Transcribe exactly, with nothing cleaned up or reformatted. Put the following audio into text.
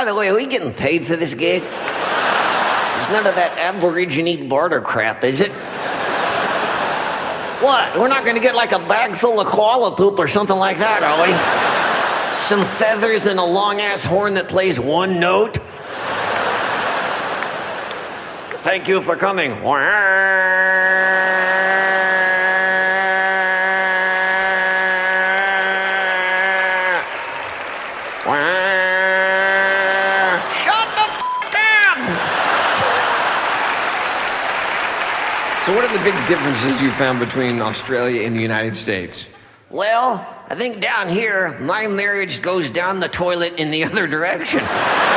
By the way, are we getting paid for this gig? It's none of that Aborigine barter crap, is it? What? We're not going to get like a bag full of koala poop or something like that, are we? Some feathers and a long-ass horn that plays one note? Thank you for coming. Shut the f*** up! So what are the big differences you found between Australia and the United States? Well, I think down here, my marriage goes down the toilet in the other direction.